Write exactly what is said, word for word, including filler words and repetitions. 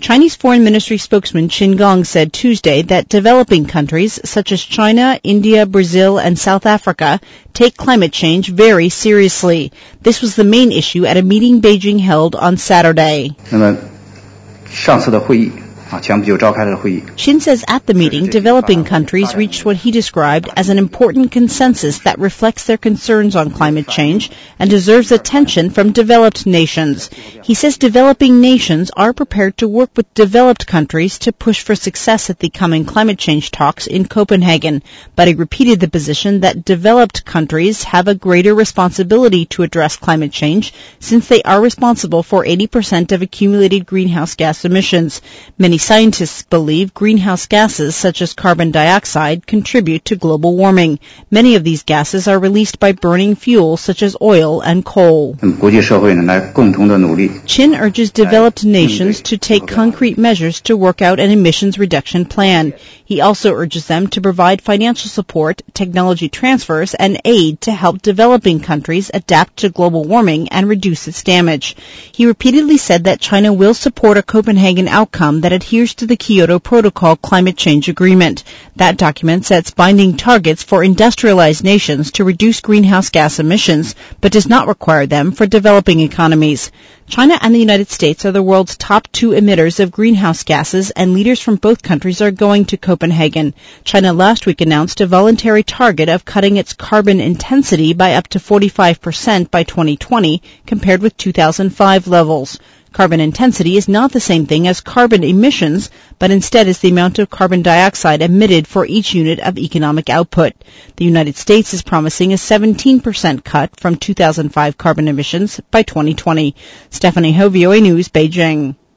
Chinese Foreign Ministry spokesman Qin Gang said Tuesday that developing countries such as China, India, Brazil, and South Africa take climate change very seriously. This was the main issue at a meeting Beijing held on Saturday. Qin says at the meeting, developing countries reached what he described as an important consensus that reflects their concerns on climate change and deserves attention from developed nations. He says developing nations are prepared to work with developed countries to push for success at the coming climate change talks in Copenhagen, but he repeated the position that developed countries have a greater responsibility to address climate change since they are responsible for eighty percent of accumulated greenhouse gas emissions. Many scientists believe greenhouse gases such as carbon dioxide contribute to global warming. Many of these gases are released by burning fuels such as oil and coal. Qin urges developed nations to take concrete measures to work out an emissions reduction plan. He also urges them to provide financial support, technology transfers, and aid to help developing countries adapt to global warming and reduce its damage. He repeatedly said that China will support a Copenhagen outcome that adheres to the Kyoto Protocol climate change agreement. That document sets binding targets for industrialized nations to reduce greenhouse gas emissions, but does not require them for developing economies. China and the United States are the world's top two emitters of greenhouse gases, and leaders from both countries are going to Copenhagen. China last week announced a voluntary target of cutting its carbon intensity by up to forty-five percent by twenty twenty compared with two thousand five levels. Carbon intensity is not the same thing as carbon emissions, but instead is the amount of carbon dioxide emitted for each unit of economic output. The United States is promising a seventeen percent cut from two thousand five carbon emissions by twenty twenty. Stephanie Ho, V O A News, Beijing.